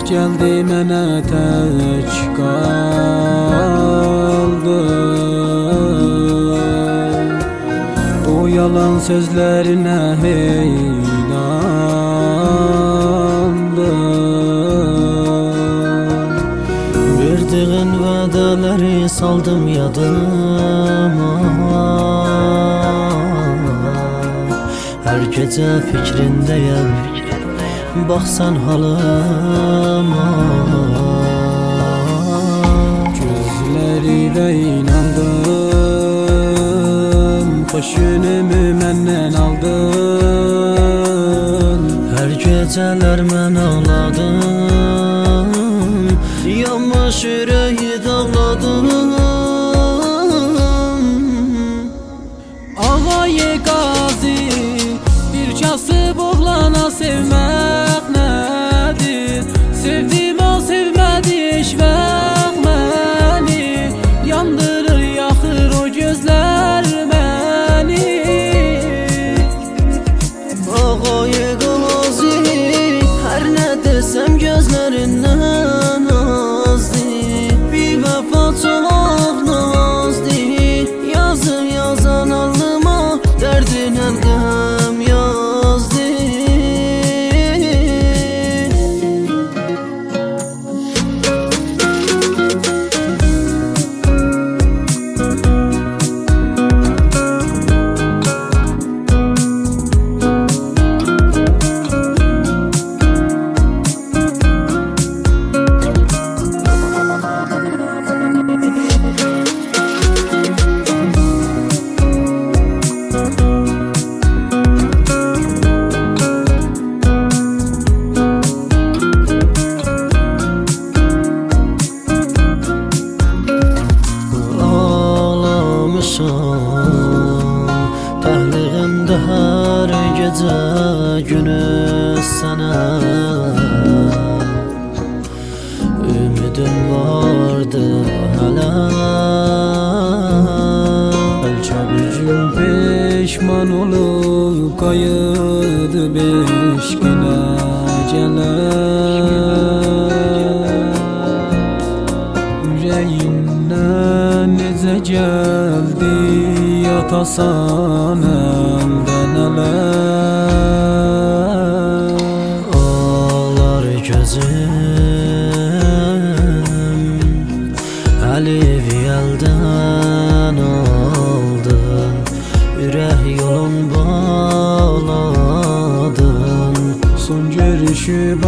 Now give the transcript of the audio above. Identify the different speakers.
Speaker 1: geldi mənə tək qaldı. O yalan sözlerine heyrandım. Verdiğin vədaları saldım yadıma. Her gece fikrindeyim, baksan halıma. Gözleriyle inandım, hoş günümü məndən aldın. Her geceler mən ağladım, yanmış yüreği dağladım. Ağayı qazi, bir kasıb oğlana sevmək nədir? Sevdim o sevmədi eşvək məni, yandırır yaxır o gözlər məni. Ağayı qazi, hər nə desəm gözlərindən azdı. Bir vəfa çox nazdı, yazır yazan alnıma dərdinə qəm yazdı. Təhliğimdə hər gecə günü sənə ümidim vardı hələ. Bəlkə bir gün peşman olub qayıdı beşkinə gələr. Ürəyindən necə gəldi atasan əldən ələr. Ağlar gözüm, Əlivi əldən aldın. Ürək yolun bağladın, son görüşüb